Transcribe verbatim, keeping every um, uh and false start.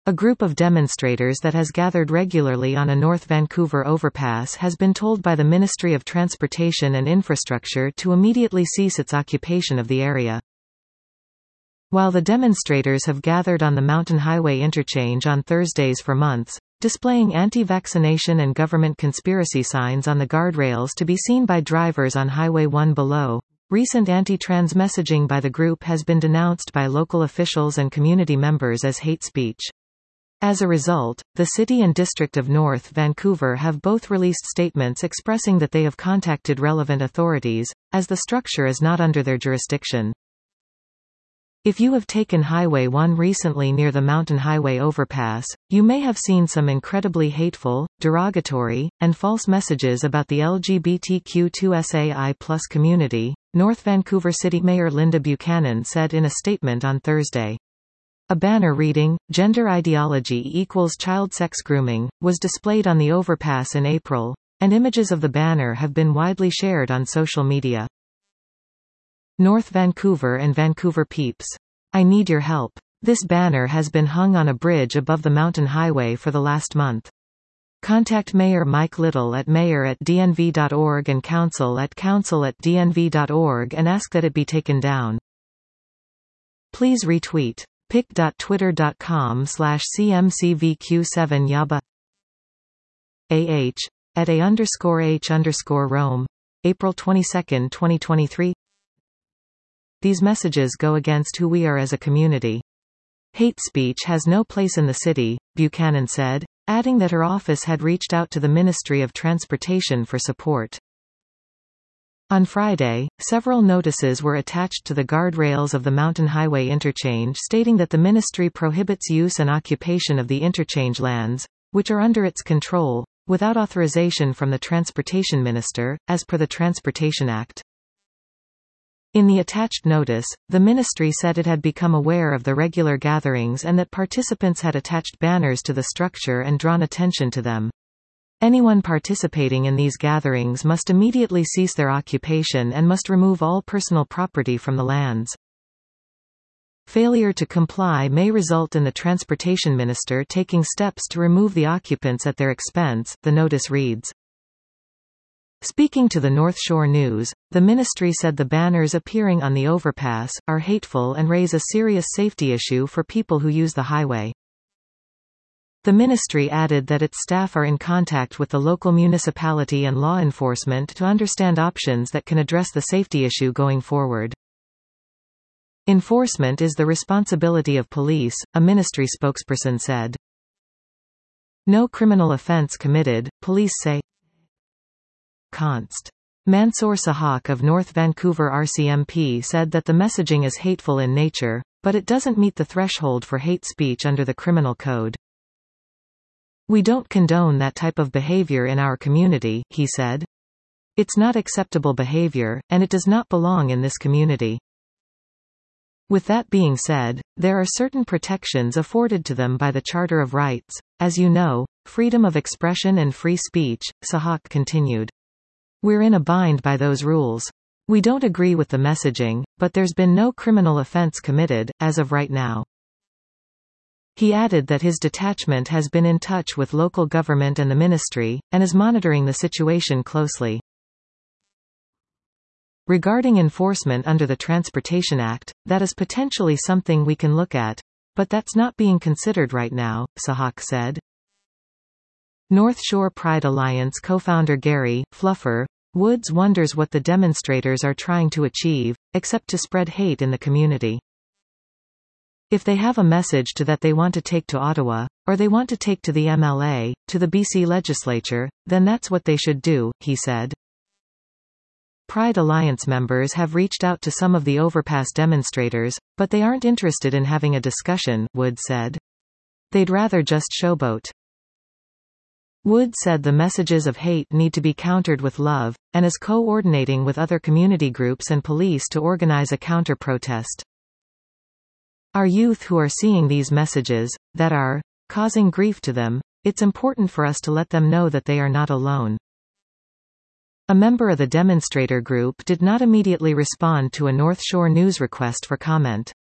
A group of demonstrators that has gathered regularly on a North Vancouver overpass has been told by the Ministry of Transportation and Infrastructure to immediately cease its occupation of the area. While the demonstrators have gathered on the Mountain Highway interchange on Thursdays for months, displaying anti-vaccination and government conspiracy signs on the guardrails to be seen by drivers on Highway one below, recent anti-trans messaging by the group has been denounced by local officials and community members as hate speech. As a result, the City and District of North Vancouver have both released statements expressing that they have contacted relevant authorities, as the structure is not under their jurisdiction. If you have taken Highway one recently near the Mountain Highway overpass, you may have seen some incredibly hateful, derogatory, and false messages about the L G B T Q two S A I plus community, North Vancouver City Mayor Linda Buchanan said in a statement on Thursday. A banner reading, "Gender ideology equals child sex grooming," was displayed on the overpass in April, and images of the banner have been widely shared on social media. North Vancouver and Vancouver peeps. I need your help. This banner has been hung on a bridge above the Mountain Highway for the last month. Contact Mayor Mike Little at mayor at d n v dot org and council at council at d n v dot org and ask that it be taken down. Please retweet. pic dot twitter dot com slash c m c v q seven yaba ah at a underscore h underscore Rome, April twenty-second, twenty twenty-three. These messages go against who we are as a community. Hate speech has no place in the city, Buchanan said, adding that her office had reached out to the Ministry of Transportation for support. On Friday, several notices were attached to the guardrails of the Mountain Highway interchange stating that the ministry prohibits use and occupation of the interchange lands, which are under its control, without authorization from the Transportation Minister, as per the Transportation Act. In the attached notice, the ministry said it had become aware of the regular gatherings and that participants had attached banners to the structure and drawn attention to them. Anyone participating in these gatherings must immediately cease their occupation and must remove all personal property from the lands. Failure to comply may result in the Transportation Minister taking steps to remove the occupants at their expense, the notice reads. Speaking to the North Shore News, the ministry said the banners appearing on the overpass are hateful and raise a serious safety issue for people who use the highway. The ministry added that its staff are in contact with the local municipality and law enforcement to understand options that can address the safety issue going forward. Enforcement is the responsibility of police, a ministry spokesperson said. No criminal offense committed, police say. Const. Mansoor Sahak of North Vancouver R C M P said that the messaging is hateful in nature, but it doesn't meet the threshold for hate speech under the criminal code. We don't condone that type of behavior in our community, he said. It's not acceptable behavior, and it does not belong in this community. With that being said, there are certain protections afforded to them by the Charter of Rights, as you know, freedom of expression and free speech, Sahak continued. We're in a bind by those rules. We don't agree with the messaging, but there's been no criminal offense committed, as of right now. He added that his detachment has been in touch with local government and the ministry, and is monitoring the situation closely. Regarding enforcement under the Transportation Act, that is potentially something we can look at, but that's not being considered right now, Sahak said. North Shore Pride Alliance co-founder Gary Fluffer Woods wonders what the demonstrators are trying to achieve, except to spread hate in the community. If they have a message to that they want to take to Ottawa, or they want to take to the M L A, to the B C legislature, then that's what they should do, he said. Pride Alliance members have reached out to some of the overpass demonstrators, but they aren't interested in having a discussion, Woods said. They'd rather just showboat. Wood said the messages of hate need to be countered with love, and is coordinating with other community groups and police to organize a counter-protest. Our youth who are seeing these messages, that are causing grief to them, it's important for us to let them know that they are not alone. A member of the demonstrator group did not immediately respond to a North Shore News request for comment.